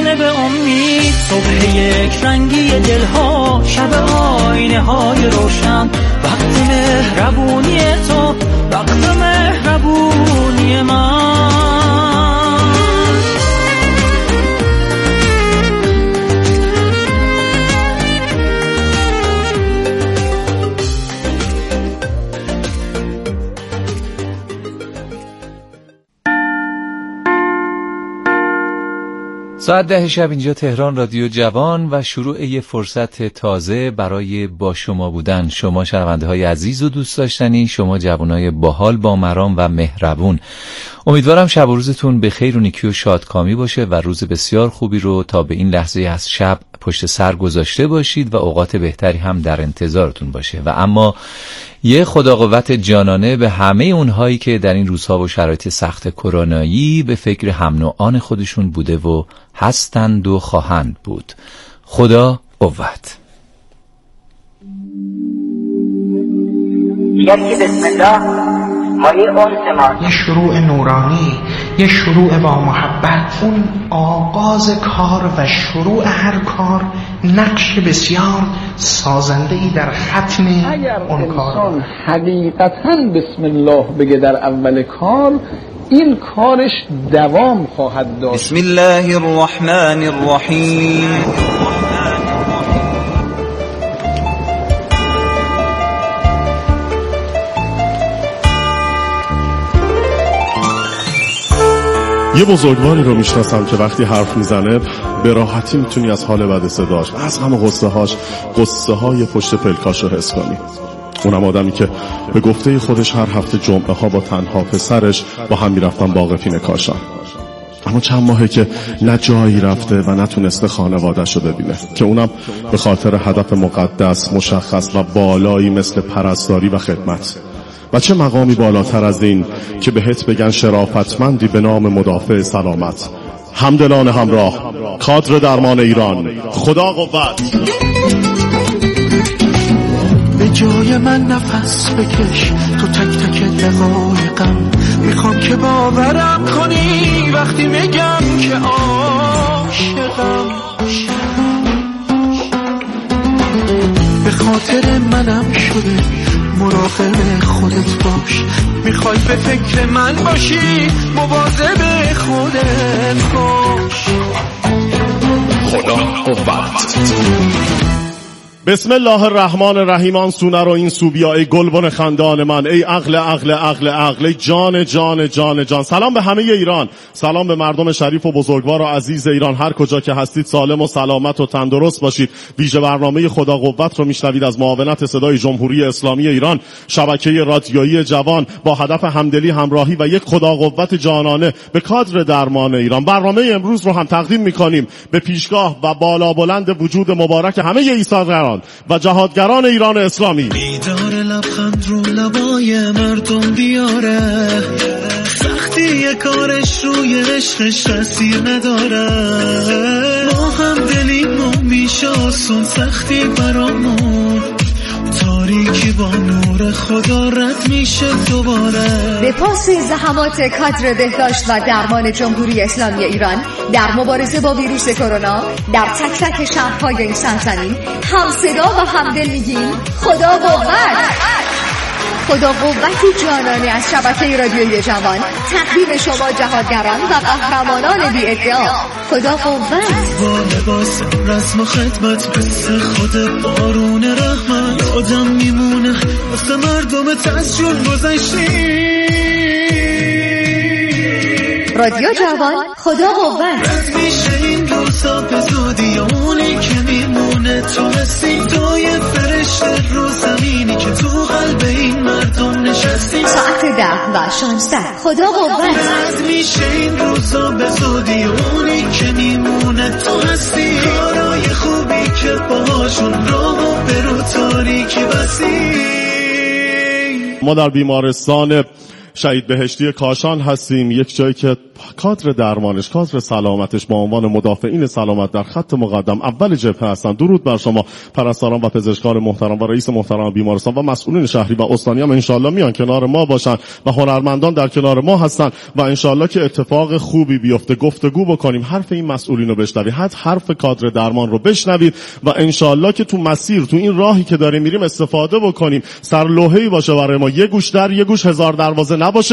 به امید، صبح یک رنگی دلها، شب آینه های روشن، وقت مهربونی تو، وقت مهربونی من. ساعت 10 شب اینجا تهران، رادیو جوان و شروع یه فرصت تازه برای با شما بودن. شما شنونده های عزیز و دوست داشتنی، شما جوانای باحال، با مرام و مهربون. امیدوارم شب و روزتون به خیر و نیکی و شادکامی باشه و روز بسیار خوبی رو تا به این لحظه از شب پشت سر گذاشته باشید و اوقات بهتری هم در انتظارتون باشه. و اما یه خداقوت جانانه به همه اونهایی که در این روزها و شرایط سخت کرونایی به فکر هم نوعان خودشون بوده و هستند و خواهند بود. خدا قوت. یعنی بسم الله مایه آسمان، یه شروع نورانی، یه شروع با محبت. اون آغاز کار و شروع هر کار نقش بسیار سازنده‌ای در ختم اون کار. اگر انسان حقیقتاً بسم الله بگه در اول کار، این کارش دوام خواهد داشت. بسم الله الرحمن الرحیم. یه بزرگواری رو میشناسم که وقتی حرف میزنه به راحتی میتونی از حال بد صداش، از غم قصه های پشت پلکاش رو حس کنی. اونم آدمی که به گفته خودش هر هفته جمعه ها با تنها پسرش با هم میرفتن باغ فین کاشان. اما چند ماهه که نه جایی رفته و نتونسته خانواده‌اش رو ببینه، که اونم به خاطر هدف مقدس، مشخص و بالایی مثل پرستاری و خدمت. و چه مقامی بالاتر از این که بهت بگن شرافتمندی به نام مدافع سلامت. همدلان همراه، کادر درمان ایران. خدا قوت. به جای من نفس بکش تو تک تک دقایقم، میخوام که باورم کنی وقتی میگم که عاشقم. به خاطر منم شده، مراقب خودت باش. میخوای به فکر من باشی، مواظب خودت باش. خدا قوت. بسم الله الرحمن الرحیم. آن سونه رو این سو بیا ای گلبن خندان من، ای عقل عقل عقل عقل، ای جان جان جان جان. سلام به همه ایران، سلام به مردم شریف و بزرگوار و عزیز ایران. هر کجا که هستید سالم و سلامت و تندرست باشید. ویژه برنامه خدا قوت رو میشنوید از معاونت صدای جمهوری اسلامی ایران، شبکه رادیویی جوان، با هدف همدلی، همراهی و یک خدا قوت جانانه به کادر درمان ایران. برنامه امروز رو هم تقدیم میکنیم به پیشگاه و بالا بلند وجود مبارک همه ایثارگران و جهادگران ایران اسلامی. بیدار لبخند رو لبای مردم بیاره، سختی کارش روی عشقش تاثیر نداره. ما هم دلیمون میشه آسون، سختی برامون تاریکی با نور خدا رد میشه دوباره. به پاس زحمات کادر بهداشت و درمان جمهوری اسلامی ایران در مبارزه با ویروس کرونا در تک تک شهرهای این سرزمین هم صدا و همدل میگیم خدا قوت. خدا قوتی جانانه از شبکه رادیویی جوان تقدیم شما جهادگران و قهرمانان بی ادعا. خدا قوت. با لباس رسم و خدمت مثل خود بارون رحمت، آدم میمونه واسه مردم تسجون گذشتی. رادیو جوان خدا قوت. رد میشه این روزا به زودی، اونی که میمونه تو هستی، توی فرشته رو زمینی که تو قلب این مردم نشستی. ساعت 10 و 16 خدا قوت. رد میشه این روزا به زودی، اونی که میمونه تو هستی، کارای خوبی که باهاشون راهو به رو تاریکی بستی. ما در بیمارستان شهید بهشتی کاشان هستیم، یک جایی که کادر درمانش، کادر سلامتش با عنوان مدافعین سلامت در خط مقدم اول جبهه هستن. درود بر شما پرستاران و پزشکان محترم و رئیس محترم بیمارستان و مسئولین شهری و استانی هم انشالله میان کنار ما باشن و هنرمندان در کنار ما هستن و انشالله که اتفاق خوبی بیفته. گفتگو بکنیم، حرف این مسئولین رو بشنوید، حرف کادر درمان رو بشنوید و انشالله که تو مسیر، تو این راهی که داریم میریم استفاده بکنیم. سرلوحه‌ای باشه برای ما، یه گوش در یه گوش هزار دروازه نباشه.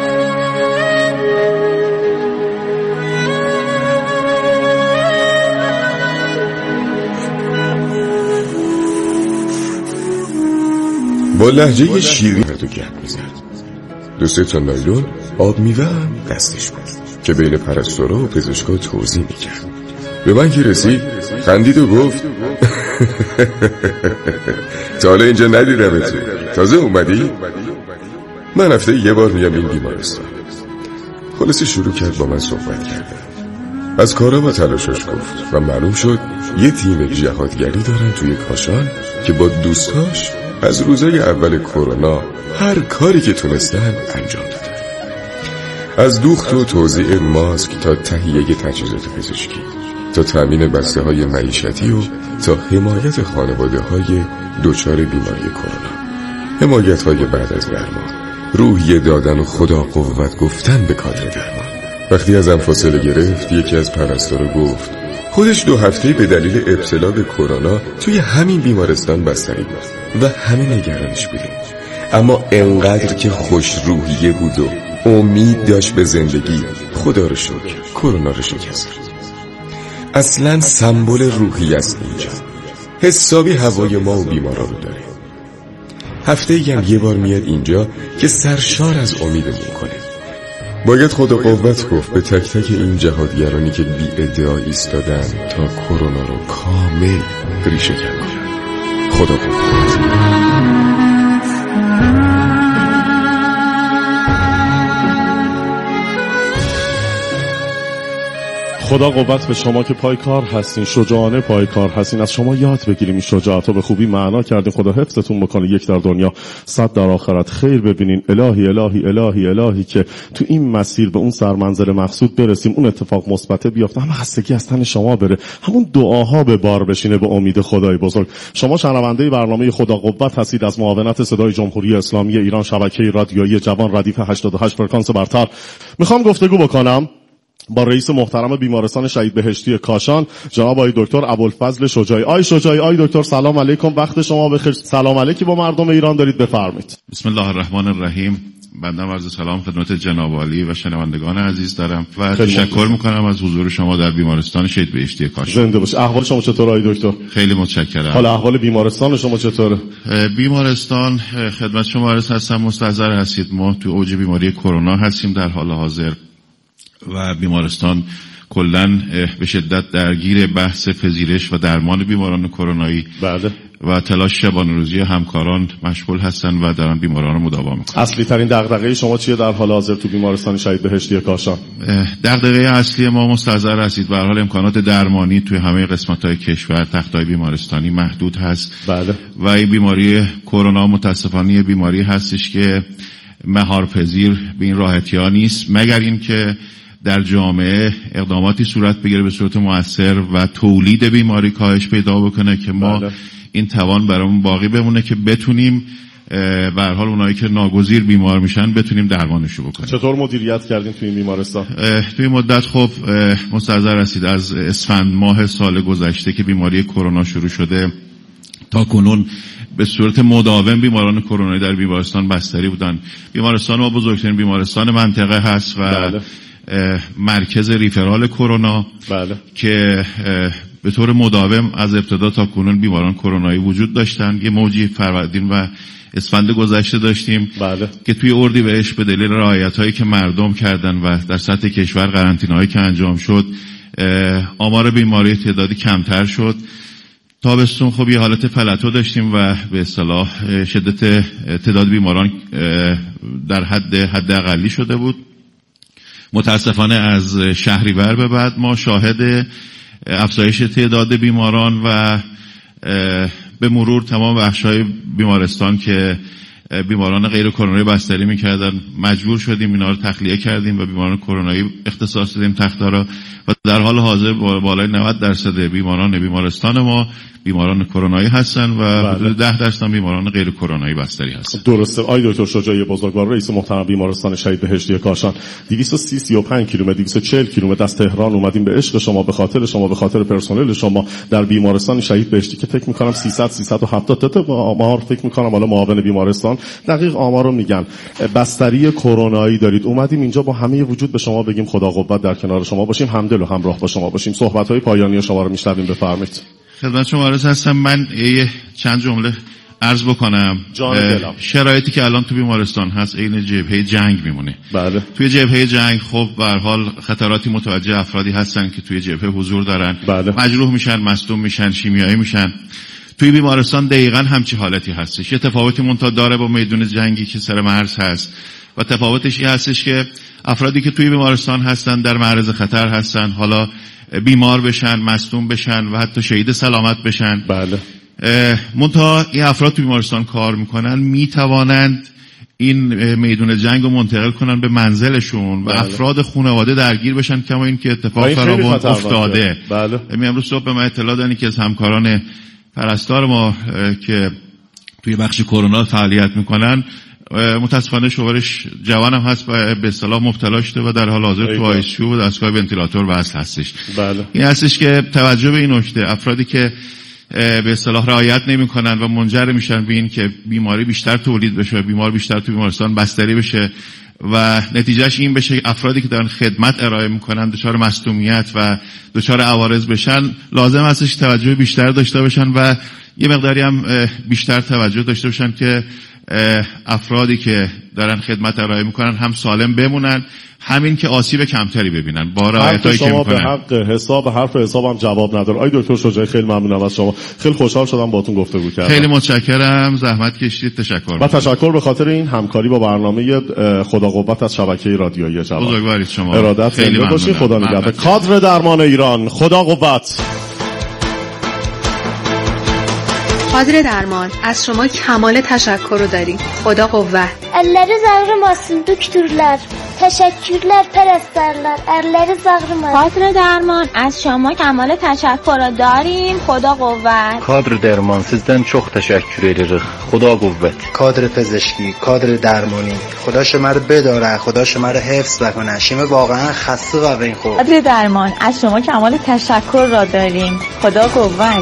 با لهجه شیرین تو گپ میزد. 2-3 تا نایلون آب میوه هم دستش بود که بین پرستارا و پزشکا توزیع میکرد. به من که رسید خندید و گفت تا حالا اینجا ندیدمت، تازه اومدی؟ من هفته یه بار میام این بیمارستان. خلاصه شروع کرد با من صحبت کردن، از کارا و تلاشش گفت و معلوم شد یه تیم جهادگری دارن توی کاشان که با دوستاش از روزای اول کرونا هر کاری که تونستن انجام دادن، از دوخت و توزیع ماسک تا تهیه تجهیزات پزشکی تا تامین بسته های معیشتی و تا حمایت خانواده های دچار بیماری کرونا، حمایت های بعد از درمان، روحیه دادن و خدا قوت گفتن به کادر درمان. وقتی ازم فاصله گرفت یکی از پرستارا گفت خودش 2 هفته به دلیل ابتلا به کرونا توی همین بیمارستان بستری بود و همه نگرانش بودیم، اما انقدر که خوش روحیه بود و امید داشت به زندگی، خدا رو شکر کرونا رو شکست. اصلا سمبل روحی است اینجا، حسابی هوای ما و بیمارا رو داره. هفته هم یه بار میاد اینجا که سرشار از امیدمون کنه. باید خدا قوت گفت به تک تک این جهادگرانی که بی ادعا ایستادن تا کرونا رو کامل ریشه کن کنن. خدا قوت. خدا قوت به شما که پای کار هستین، شجاعانه پای کار هستین. از شما یاد بگیریم این شجاعت رو به خوبی معنا کردین. خدا حفظتون بکنه، 1 در دنیا 100 در آخرت خیر ببینین. الهی الهی الهی الهی که تو این مسیر به اون سرمنزل مقصود برسیم، اون اتفاق مثبت بیفته، همه خستگی از تن شما بره، همون دعاها به بار بشینه به امید خدای بزرگ. شما شنونده برنامه خدا قوت هستید از معاونت صدای جمهوری اسلامی ایران، شبکه رادیویی جوان ردیف 88 فرکانس برتر. میخوام گفتگو بکنم با رئیس محترم بیمارستان شهید بهشتی کاشان، جناب آقای دکتر ابوالفضل شجاعی. آقای شجاعی، آقای دکتر سلام علیکم، وقت شما بخیر. سلام علیکی با مردم ایران دارید، بفرمایید. بسم الله الرحمن الرحیم. بنده عرض سلام خدمت جناب عالی و شنوندگان عزیز دارم و تشکر میکنم از حضور شما در بیمارستان شهید بهشتی کاشان. زنده باشید. احوال شما چطوره آقای دکتر؟ خیلی متشکرم. حالا احوال بیمارستان شما چطوره؟ بیمارستان خدمت شما عرض هستم، مستحضر هستید ما تو اوج بیماری کرونا هستیم در حال حاضر و بیمارستان کلاً به شدت درگیر بحث پذیرش و درمان بیماران کرونایی بله و تلاش شبانه‌روزی همکاران مشغول هستن و دارن بیماران رو مداوا میکنن. اصلی ترین دغدغه شما چیه در حال حاضر تو بیمارستان شهید بهشتی کاشان؟ دغدغه اصلی ما مستحضر هستید به هر حال امکانات درمانی توی همه قسمت‌های کشور تخت‌های بیمارستانی محدود هست. بله. و این بیماری کرونا متاسفانه بیماری هستش که مهارپذیر به این راحتی‌ها نیست، مگر اینکه در جامعه اقداماتی صورت بگیره به صورت مؤثر و تولید بیماری کاهش پیدا بکنه که ما این توان برامون باقی بمونه که بتونیم به هر حال اونایی که ناگزیر بیمار میشن بتونیم درمانشو بکنیم. چطور مدیریت کردین توی این بیمارستان؟ توی مدت خب مستحضر هستید از اسفند ماه سال گذشته که بیماری کرونا شروع شده تا کنون به صورت مداوم بیماران کرونایی در بیمارستان بستری بودن. بیمارستان ما بزرگترین بیمارستان منطقه هست و بله. مرکز ریفرال کرونا بله. که به طور مداوم از ابتدا تا کنون بیماران کرونایی وجود داشتن. یه موجی فروردین و اسفند گذشته داشتیم بله. که توی اردیبهشت به دلیل رعایت‌هایی که مردم کردن و در سطح کشور قرنطینه‌هایی که انجام شد آمار بیماری تعدادی کمتر شد. تابستون خب یه حالت فلتو داشتیم و به اصطلاح شدت تعداد بیماران در حد اقلی شده بود. متاسفانه از شهریور به بعد ما شاهد افزایش تعداد بیماران و به مرور تمام بخش‌های بیمارستان که بیماران غیر کرونایی بستری میکردن، مجبور شدیم اینا رو تخلیه کردیم و بیماران کرونایی اختصاص دادیم تخت‌ها را و در حال حاضر بالای 90% بیماران بیمارستان ما بیماران کرونایی هستن و حدود 10% بیماران غیر کرونایی بستری هستن. درسته. آقای دکتر شجاعی بزرگوار، رئیس محترم بیمارستان شهید بهشتی کاشان، 235 کیلومتر 240 کیلومتر از تهران اومدیم به عشق شما، به خاطر شما، به خاطر پرسنل شما در بیمارستان شهید بهشتی که فکر می‌کنم 370 تا آمار، فکر می‌کنم حالا معاون بیمارستان دقیق آمارو میگن، بستری کرونایی دارید. اومدیم اینجا با همه وجود به شما بگیم خدا قوت، در کنار شما باشیم، همدل و همراه با شما باشیم. صحبت‌های پایانی شما رو میشنویم، بفرمایید. خدمت شما عرض هستم. من چند جمله عرض بکنم. شرایطی که الان تو بیمارستان هست عین جبهه جنگ میمونه. بله. توی جبهه جنگ خب به هر حال خطراتی متوجه افرادی هستن که توی جبهه حضور دارن. بله. مجروح میشن، مصدوم میشن، شیمیایی میشن. توی بیمارستان دقیقاً همچی حالتی هستش. یه تفاوتی منتها داره با میدون جنگی که سر مرز هست و تفاوتش این هستش که افرادی که توی بیمارستان هستن در معرض خطر هستن، حالا بیمار بشن، مصدوم بشن و حتی شهید سلامت بشن. بله. منتها این افراد تو بیمارستان کار میکنن، میتوانند این میدون جنگ رو منتقل کنن به منزلشون و افراد خانواده درگیر بشن، کما این که اتفاق فراوان افتاده. بله. امروز صبح به من اطلاع دادن که از همکاران پرستار ما که توی بخش کرونا فعالیت میکنن متاسفانه شوهرش جوان هم هست و به اصطلاح مبتلا شده و در حال حاضر تو آی‌سی و دستگاه ونتیلاتور وصل هستش. بله. این هستش که توجه به این نکته، افرادی که به اصطلاح رعایت نمی‌کنن و منجر میشن به این که بیماری بیشتر تولید بشه، بیمار بیشتر تو بیمارستان بستری بشه و نتیجهش این بشه افرادی که دارن خدمت ارائه میکنن دچار مصدومیت و دچار عوارض بشن، لازم هستش توجه بیشتر داشته باشن و یه مقداری هم بیشتر توجه داشته باشن که افرادی که دارن خدمت ارائه میکنن هم سالم بمونن، همین که آسیب کمتری ببینن با رعایتایی که میکنن. به حق حساب حرف حسابم جواب نداره. آقای دکتر شجاعی خیلی ممنونم از شما، خیلی خوشحال شدم باهاتون گفتگو کردم. خیلی متشکرم، زحمت کشیدید. تشکر. و تشکر به خاطر این همکاری با برنامه خدا قوت از شبکه رادیویی جوان. بزرگوارید شما. ارادت خیلی باشید. خدا نگهدار. کادر درمان ایران، خدا قوت. کادر درمان از شما کمال تشکر رو داریم. خدا قوت. Elleri zağrım olsun doktorlar. Teşekkürler perestlerler. Elleri zağrım olsun. کادر درمان از شما کمال تشکر رو داریم. خدا قوت. کادر درمان sizden çok teşekkür ederiz. خدا قوت. کادر پزشکی، کادر درمانی، خدا شما رو بداره، خدا شما رو حفظ بکنه. شما واقعا خسته و بین خورد. کادر درمان از شما کمال تشکر رو داریم. خدا قوت.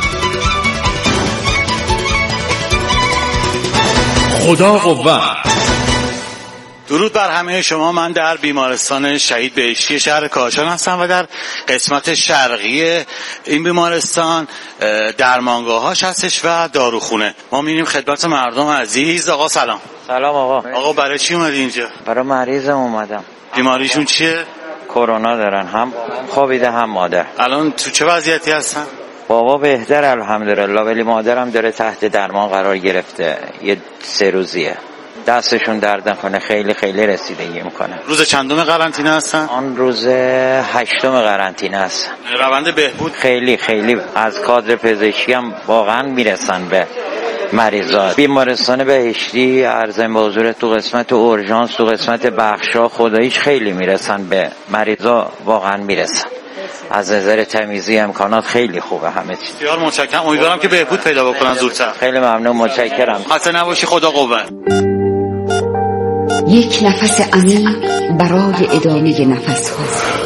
خدا قوت. درود بر همه شما. من در بیمارستان شهید بهشتی شهر کاشان هستم و در قسمت شرقی این بیمارستان درمانگاهاش هستش و داروخونه. ما میریم خدمت مردم عزیز. آقا سلام. سلام آقا. آقا برای چی اومدی اینجا؟ برای مریضم اومدم. بیماریشون چیه؟ کرونا دارن، هم خوابیده هم مادر. الان تو چه وضعیتی هستن؟ بابا بهتر الحمدلله، ولی مادرم داره تحت درمان قرار گرفته. یه 3 روزیه. دستشون درد نکنه، خیلی خیلی رسیدگی میکنه. روز چندم قرنطینه هستن؟ آن روز 8م قرنطینه هستن. روند بهبود خیلی خیلی از کادر پزشکی هم واقعا میرسن به مریضا. بیمارستان بهشتی عرضم به حضور تو قسمت اورژانس، تو قسمت بخشا خداییش خیلی میرسن به مریضا، واقعا میرسن. از نظر تمیزی امکانات خیلی خوبه همه چیز. بسیار متشکرم. امیدوارم که بهبود پیدا بکنن زودتر. خیلی ممنون، متشکرم. خسته نباشی. خدا قوت. یک نفس عمیق برای ادامه نفس‌ها.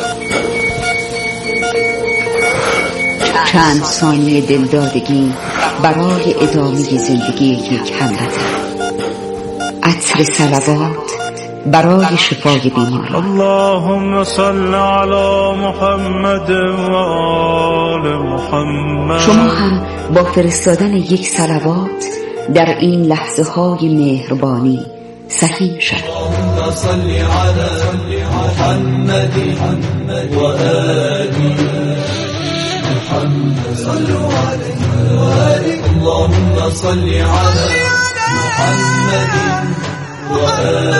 چند ثانیه دلدادگی برای ادامه زندگی یک هموطن. عطر صلوات برای شفای بیمار. اللهم صل علی محمد و آل محمد. شما هم با فرستادن یک صلوات در این لحظه های مهربانی سهیم شد. اللهم صل علی محمد و آل محمد. صلوا علیه و آله. اللهم صل علی محمد و آل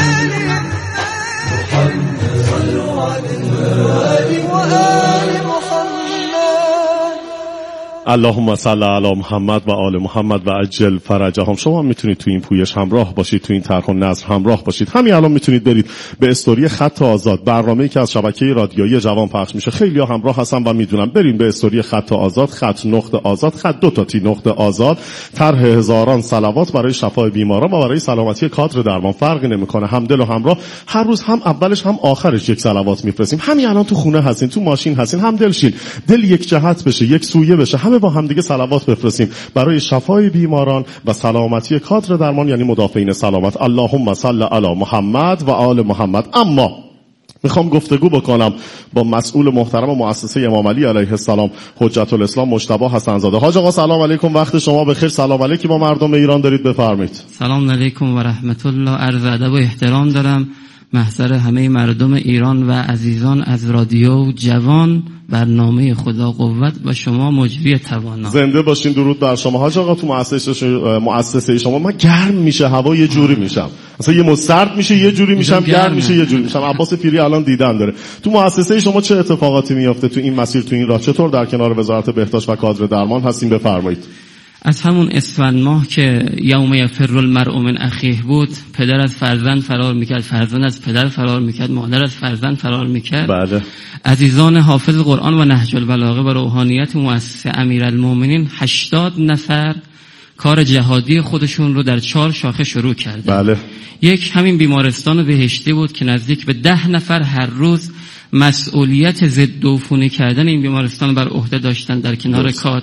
محمد. صلوا علیه و آل محمد. اللهم صل علی محمد و آل محمد و عجل فرجهم. شما هم میتونید تو این پویش همراه باشید، تو این طرح و نظر همراه باشید. همین الان میتونید برید به استوری خط آزاد، برنامه‌ای که از شبکه رادیویی جوان پخش میشه. خیلی‌ها همراه هستن و میدونن. برید به استوری خط آزاد، خط نقطه آزاد، خط 2 تی نقطه آزاد. طرح هزاران صلوات برای شفای بیماران و برای سلامتی کادر درمان، فرقی نمیکنه. همدل و همراه، هر روز هم اولش هم آخرش یک صلوات میفرستیم. همین الان تو خونه هستین، تو ماشین هستین، همدل شین، دل یک جهت بشه، یک سویه بشه، همه با هم دیگه صلوات بفرستیم برای شفای بیماران و سلامتی کادر درمان، یعنی مدافعین سلامت. اللهم صل علی محمد و آل محمد. اما میخوام گفتگو بکنم با مسئول محترم مؤسسه امام علی علیه السلام، حجت الاسلام مجتبی حسن زاده. حاج آقا سلام علیکم، وقت شما بخیر. سلام علیکی با مردم ایران دارید، بفرمایید. سلام علیکم و رحمت الله. عرض ادب و احترام دارم محضر همه مردم ایران و عزیزان از رادیو جوان، برنامه خدا قوت و شما مجری توانا. زنده باشین. درود بر شما حاج آقا. تو مؤسسه شما من گرم میشه هوا یه جوری میشم، اصلا یه سرد میشه یه جوری میشم، گرم میشه یه جوری میشم. عباس پیری الان دیدن داره. تو مؤسسه شما چه اتفاقاتی میفته تو این مسیر، تو این راه؟ چطور در کنار وزارت بهداشت و کادر درمان هستین؟ بفرمایید. از همون اسفند ماه که یوم یفر المرء من اخیه بود، پدر از فرزند فرار میکرد، فرزند از پدر فرار میکرد، مادر از فرزند فرار میکرد. بله. عزیزان حافظ قرآن و نهج البلاغه و روحانیت مؤسسه امیرالمومنین 80 نفر کار جهادی خودشون رو در 4 شاخه شروع کردن. بله. یک همین بیمارستان بهشتی بود که نزدیک به 10 نفر هر روز مسئولیت ضد عفونی کردن این بیمارستان بر عهده داشتن در کنار کار.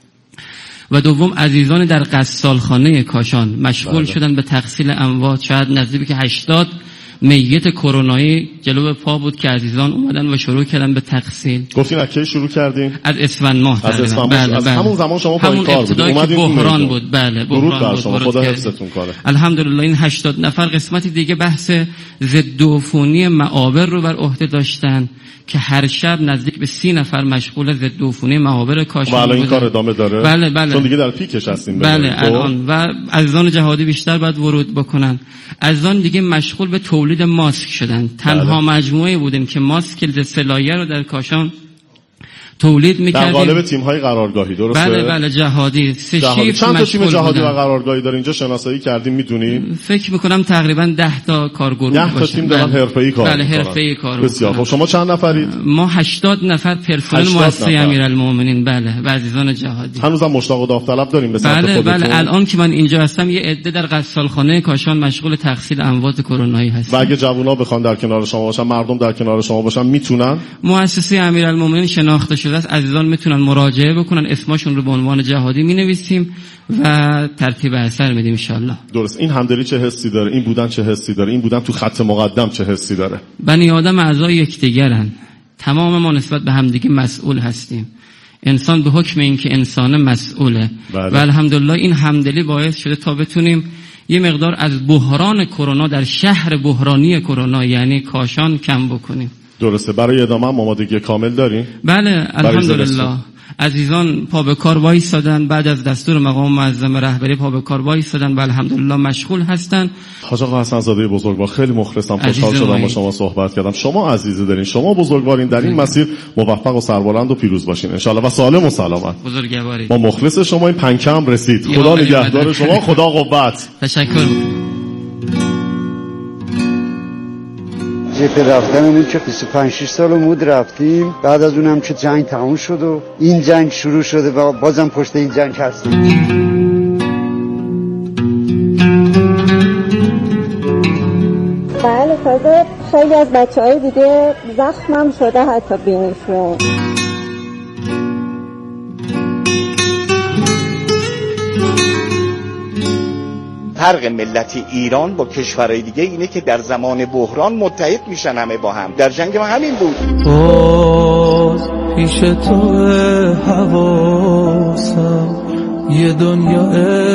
و دوم عزیزان در قصالخانه کاشان مشغول شدن به تغسیل اموات. شاید نزدیک 80 میت کرونایی جلو پا بود که عزیزان اومدن و شروع کردن به تغسیل. گفتین از کی شروع کردین؟ از اسفند ماه. از اسفند ماه. بله، از بله. همون زمان شما پای کار بودید، اومدین بحران بود. بله، بحران بود. شما خدا حفظتون کنه. الحمدلله این 80 نفر قسمتی دیگه بحث ضد عفونی معابر رو بر عهده داشتن که هر شب نزدیک به 30 نفر مشغول ضد عفونی معابر کاشان بودن. بله، این کار ادامه داره. بله بله. چون دیگه در پیکش هستیم. بله الان و عزیزان جهادی بیشتر باید ورود بکنن. عزیزان دیگه مشغول به تولید ماسک شدن. تنها مجموعه بودیم که ماسک سلایه رو در کاشان تولید می‌کردیم. در قالب تیم‌های قرارگاهی، درسته؟ بله بله، جهادی. 3 شیفت چند تا تیم جهادی بودن. و قرارگاهی داره اینجا شناسایی کردیم میدونید؟ فکر می‌کنم تقریبا 10 تا کارگروه 10 تا تیم دارن حرفه‌ای کار می‌کنن. بله، حرفه‌ای کار. بسیار خب. شما چند نفرید؟ ما 80 نفر پرسنل مؤسسه امیرالمومنین. بله، و عزیزان جهادی. هنوزم مشتاق و داوطلب داریم به سمت خودتون؟ بله بله. الان که من اینجا هستم یه عده در قصالخانه کاشان مشغول تغسیل اموات کرونایی هستن. و اگه جوونا بخوان در کنار شما باشن، مردم در کنار شما باشن، میتونن؟ مؤسسه امیرالمومنین شناخته شده است. عزیزان میتونن مراجعه بکنن، اسمشون رو به عنوان جهادی مینویسیم و ترتیب اثر میدیم ان شاء الله. درست. این همدلی چه حسی داره؟ این بودن چه حسی داره؟ این بودن تو خط مقدم چه حسی داره؟ بنی آدم اعضای یکدیگرن. تمام ما نسبت به همدیگه مسئول هستیم. انسان به حکم این که انسان مسئوله. بله. و الحمدلله این همدلی باعث شده تا بتونیم یه مقدار از بحران کرونا در شهر بحرانی کرونا یعنی کاشان کم بکنیم. درسته. برای ادامه هم آمادگی کامل داریم؟ بله الحمدلله. عزیزان پا به کار وایسادن، بعد از دستور مقام معظم رهبری پا به کار وایسادن و الحمدلله مشغول هستن. حاج آقا حسن زاده بزرگوار، خیلی مخلصم، خوشحال شدم با شما صحبت کردم. شما عزیزی دارین، شما بزرگوارین. در این مسیر موفق و سربلند و پیروز باشین ان شاء الله و سالم و سلامت. بزرگواری. ما مخلص شما. این پنکم رسید. خدا نگهدار شما. خدا قوت. تشکر. جبهه رفتنمون که 25-6 سالمون رفتیم، بعد از اونم که جنگ تموم شد و این جنگ شروع شده و بازم پشت این جنگ هستیم. بله، تازه خیلی از بچه‌های دیگه زخمم شده حتی بینیشون. فرق ملت ایران با کشورهای دیگه اینه که در زمان بحران متحد میشن همه با هم. در جنگ ما همین بود. باز پیش تو حواسم یه دنیا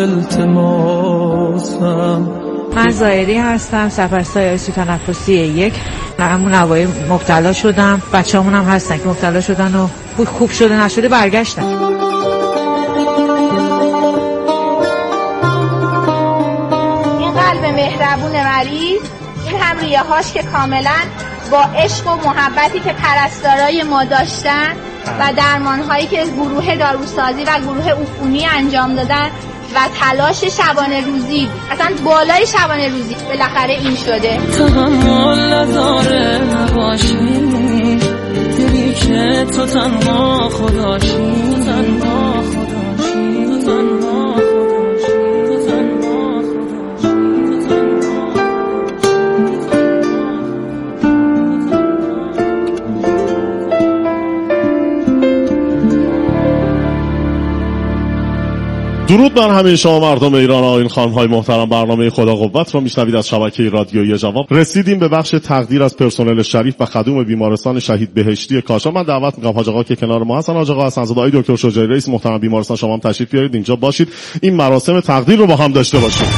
التماسم. من زایری هستم، سفرسای آیسی تنفسی 1. همون نوایی مبتلا شدم، بچه‌مون هم هستن که مبتلا شدن و خوب شده نشده برگشتن. مهربون مریض، این هم ریه‌هاش که کاملا با عشق و محبتی که پرستارای ما داشتن و درمان‌هایی که گروه داروسازی و گروه عفونی انجام دادن و تلاش شبانه روزی، اصلا بالای شبانه روزی بالاخره این شده. تحمل نداره نباشی، دلی که تو تنها خداشی، تنها خداشی، تنها خداشی، تنها درود بر همه شما مردم ایران. آقایون خانم‌های محترم، برنامه خدا قوت رو میشنوید از شبکه رادیویی جوان. رسیدیم به بخش تقدیر از پرسنل شریف و خدوم بیمارستان شهید بهشتی کاشان. من دعوت می‌کنم حاج آقا که کنار ما هستن، حاج آقا حسن‌زاده، آقای دکتر شجاعی، رئیس محترم بیمارستان، شما هم تشریف بیارید اینجا باشید، این مراسم تقدیر رو با هم داشته باشیم.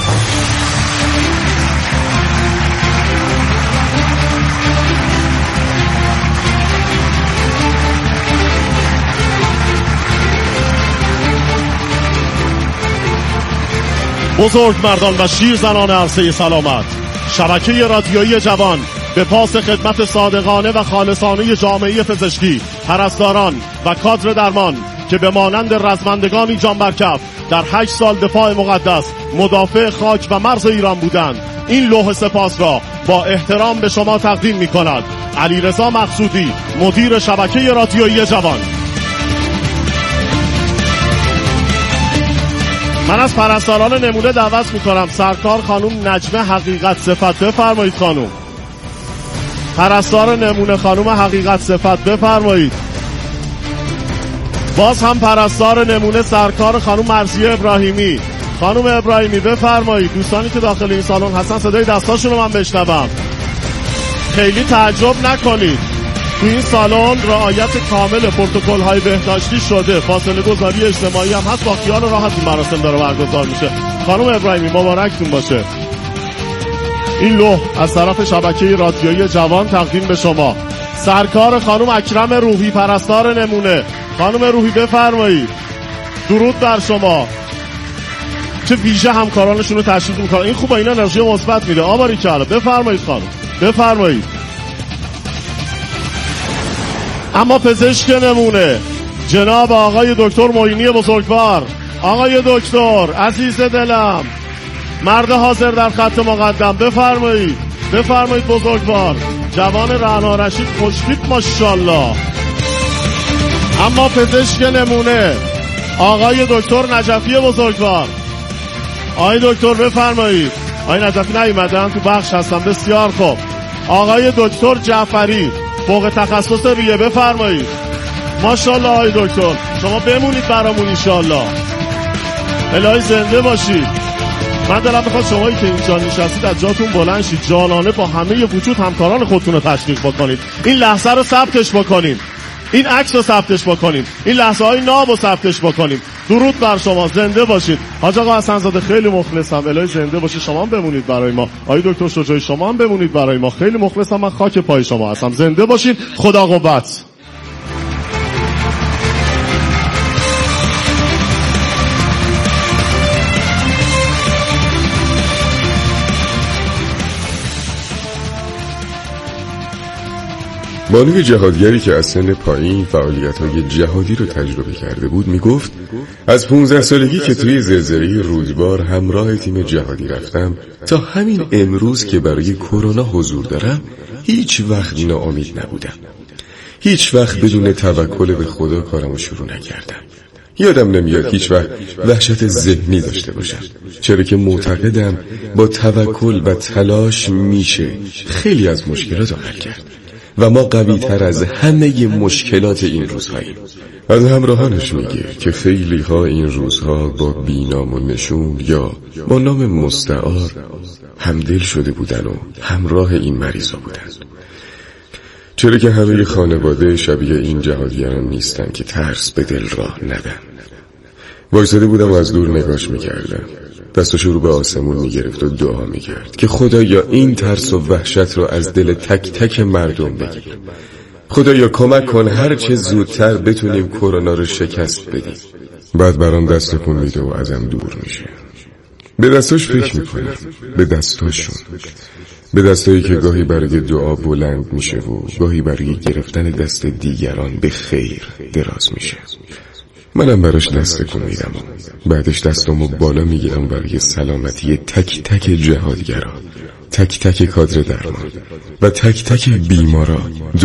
بزرگ مردان و شیر زنان عرصه سلامت، شبکه رادیویی جوان به پاس خدمت صادقانه و خالصانه جامعه پزشکی، پرستاران و کادر درمان که به مانند رزمندگانی جانبرکف در 8 سال دفاع مقدس مدافع خاک و مرز ایران بودند، این لوح سپاس را با احترام به شما تقدیم می کند علیرضا مقصودی، مدیر شبکه رادیویی جوان. من از پرستاران نمونه دعوت میکنم سرکار خانم نجمه حقیقت صفت، بفرمایید خانم. پرستار نمونه خانم حقیقت صفت، بفرمایید. باز هم پرستار نمونه سرکار خانم مرضیه ابراهیمی. خانم ابراهیمی بفرمایید. دوستانی که داخل این سالن هستن صدای دستاشون رو من بشنوم. خیلی تعجب نکنید، تو این سالن رعایت کامل پروتکل‌های بهداشتی شده، فاصله گذاری اجتماعی هم هست، با خیال راحت این مراسم داره برگزار میشه. خانم ابراهیمی مبارکتون باشه. این لوح از طرف شبکه رادیویی جوان تقدیم به شما. سرکار خانم اکرم روحی، پرستار نمونه. خانم روحی بفرمایید. درود بر شما. چه ویژه همکارانشون رو تشریف میکنن، این خوبه، اینا انرژی مثبت میده. آباری کلا. بفرمایید خانم، بفرمایید. اما پزشک نمونه جناب آقای دکتر معینی بزرگوار. آقای دکتر عزیز دلم، مرد حاضر در خط مقدم، بفرمایید. بفرمایید بزرگوار. جوان رعنا رشید خوشتیپ ماشاءالله. اما پزشک نمونه آقای دکتر نجفی بزرگوار. آقای دکتر بفرمایید. آقای نجفی نیومدن، تو بخش هستن. بسیار خوب. آقای دکتر جعفری فوق تخصص ریه، بفرمایید. ماشاءالله آقای دکتر، شما بمونید برامون انشالله. الهی زنده باشید. من دلم میخواد شمایی که اینجا نشستید از جاتون بلند شید، جانانه با همه وجود همکاران خودتون رو تشویق بکنید. این لحظه رو ثبتش بکنید، این عکس رو ثبتش بکنید، این لحظه های ناب رو ثبتش بکنید. درود بر شما، زنده باشید. حاج آقا حسن‌زاده خیلی مخلصم، الهی زنده باشید. شما هم بمونید برای ما. آقای دکتر شجاعی شما هم بمونید برای ما. خیلی مخلصم، من خاک پای شما هستم. زنده باشید. خدا قوت. بانوی جهادگری که از سن پایین فعالیت‌های جهادی رو تجربه کرده بود میگفت از 15 سالگی که توی زلزله رودبار همراه تیم جهادی رفتم تا همین امروز که برای کرونا حضور دارم هیچ وقت ناامید نبودم. هیچ وقت بدون توکل به خدا کارمو شروع نکردم. یادم نمیاد هیچ وقت وحشت ذهنی داشته باشم، چرا که معتقدم با توکل و تلاش میشه خیلی از مشکلات حل کرد و ما قوی تر از همه مشکلات این روزهاییم. از همراهانش میگه که خیلی ها این روزها با بینام و نشون یا با نام مستعار همدل شده بودن و همراه این مریضا بودن، چرا که همه خانواده شبیه این جهادیان نیستن که ترس به دل راه ندن. وایساده بودم و از دور نگاش میکردم، دستاشو رو به آسمون میگرفت و دعا میکرد که خدایا این ترس و وحشت رو از دل تک تک مردم بگیر. خدایا کمک کن هر چه زودتر بتونیم کرونا رو شکست بدیم. بعد برام دست تکون میده و ازم دور میشه. به دستاش فکر میکنم، به دستاشون. به دستایی که گاهی برای دعا بلند میشه و گاهی برای گرفتن دست دیگران به خیر دراز میشه. منم براش دست تکون میدم، بعدش دستامو بالا میگیرم برای سلامتی تک تک جهادگرا، تک تک کادر درمان و تک تک بیمارا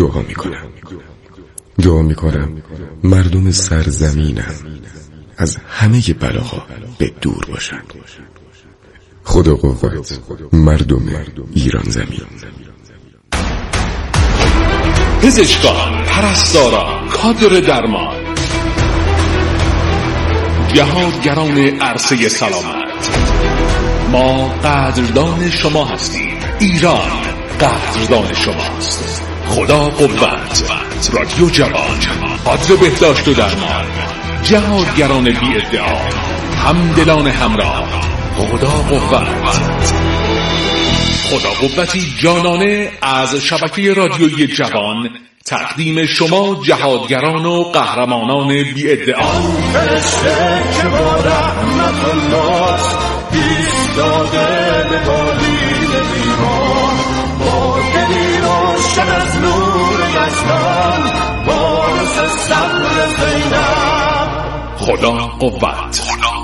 دعا میکنم مردم سرزمینم از همه بلاها به دور باشن. خدا قوت مردم ایران زمین. پزشکان، پرستاران، کادر درمان، جهادگران عرصه سلامت، ما قدردان شما هستیم. ایران قدردان شماست. خدا قوت، رادیو جوان، کادر بهداشت و درمان، جهادگران بی ادعا، همدلان همراه. خدا قوتی جانانه از شبکه رادیویی جوان تقدیم شما جهادگران و قهرمانان بی ادعا. فرشته که با رحمت الله ایستاده به بالین ایمان، با دلی روشن از نور یزدان، وارث صبر زینب. خدا قوت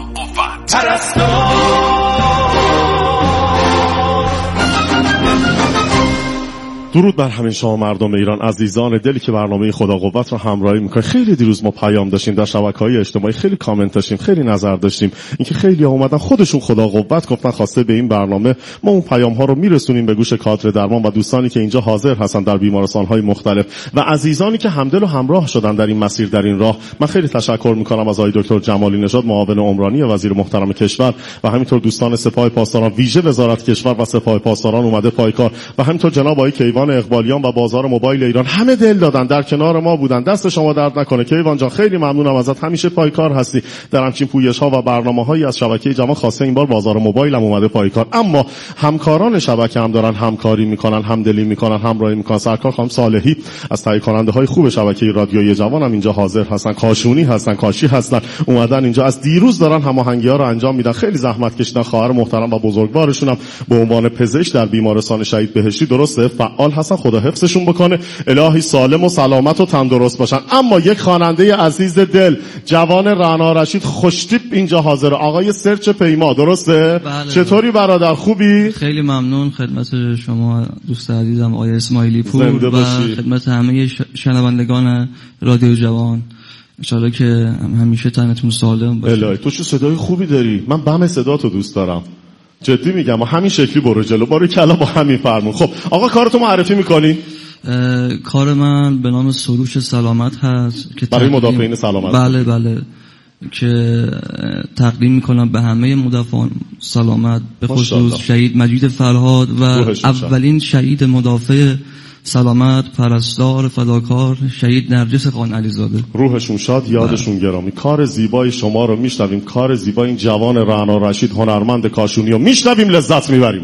درود بر همه شما مردم ایران عزیزان دلی که برنامه خدا قوت رو همراهی میکنه. خیلی دیروز ما پیام داشتیم در شبکه‌های اجتماعی، خیلی کامنت داشتیم، خیلی نظر داشتیم، اینکه خیلی ها اومدن خودشون خدا قوت گفتن خواسته به این برنامه. ما اون پیام ها رو میرسونیم به گوش کادر درمان و دوستانی که اینجا حاضر هستن در بیمارستان های مختلف و عزیزانی که همدل و همراه شدن در این مسیر، در این راه. من خیلی تشکر میکنم از آقای دکتر جمالی نژاد، معاون عمرانی وزیر محترم کشور، و همینطور دوستان سپاه پاسداران ویژه وزارت کشور و سپاه پاسداران اومده پایکار، و همینطور جناب آقای کیوان اقبالیان و بازار موبایل ایران. همه دل دادن، در کنار ما بودن. دست شما درد نکنه کیوان جان، خیلی ممنونم ازت، همیشه پایکار هستی در همچین پویش‌ها و برنامه‌هایی از شبکه جوان. خاصه این بار بازار موبایل هم اومده پایکار، اما همکاران شبکه هم دارن همکاری میکنن، همدلی میکنن، همراهی میکنن. سرکار خانم صالحی از تهیه کننده‌های خوب شبکه رادیویی جوان هم اینجا حاضر هستن، کاشونی هستن، کاشی هستن، اومدن اینجا از دیروز دارن هماهنگی‌ها رو انجام میدن. خیلی زحمت کشیدن. خواهر محترم و بزرگوارشون هم به عنوان پزشک در بیمارستان شهید بهشتی درسته فعال هستن. خدا حفظشون بکنه، الهی سالم و سلامت و تندرست باشن. اما یک خواننده عزیز دل، جوان رعنا رشید خوشتیپ اینجا حاضره، آقای سرچ پیما، درسته؟ بله. چطوری برادر، خوبی؟ خیلی ممنون. خدمت شما دوست عزیزم آقای اسماعیلی پور و خدمت همه شنوندگان رادیو جوان. انشالله که همیشه تنتون سالم باشه. الهی تو چه صدای خوبی داری، من بم صداتو دوست دارم، جدی میگم، و همین شکلی برو جلو، باری کلا با همین فرمون. خب آقا کارتو معرفی میکنی؟ کار من به نام سروش سلامت هست که برای مدافعین سلامت. بله که تقدیم میکنم به همه مدافعان سلامت، به خصوص شهید مجید فرهاد و اولین شهید مدافع سلامت، پرستار فداکار شهید نرجس خان علیزاده. روحشون شاد، یادشون گرامی. کار زیبای شما رو میشنویم، کار زیبای این جوان رعنا رشید هنرمند کاشونی رو میشنویم، لذت میبریم.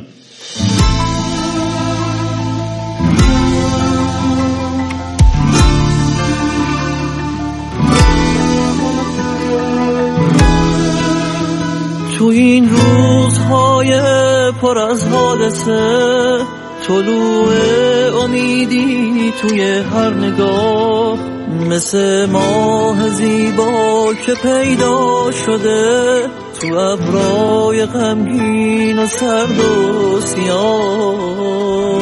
تو این روزهای پر از حادثه، طلوع امیدی توی هر نگاه، مثل ماه زیبا که پیدا شده تو ابرای غمگین و سرد و سیاه.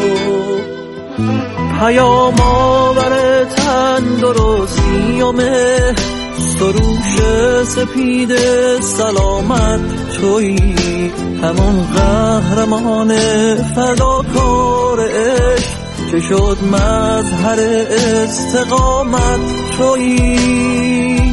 پیام آور تندرستی و مهر، سروش سپید سلامت تویی، همون قهرمان فداکار عشق که شد مظهر استقامت تویی.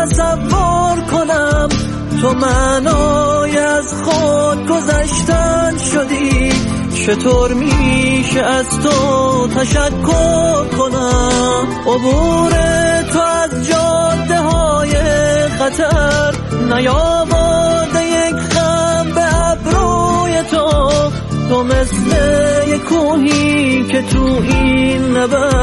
تصور کنم تو معنای از خود گذشتن شدی، چطور میشه از تو تشکر کنم؟ عبور تو از جاده های خطر نیاورده یک خم به ابروی تو مثل یک کوهی که تو این نبرد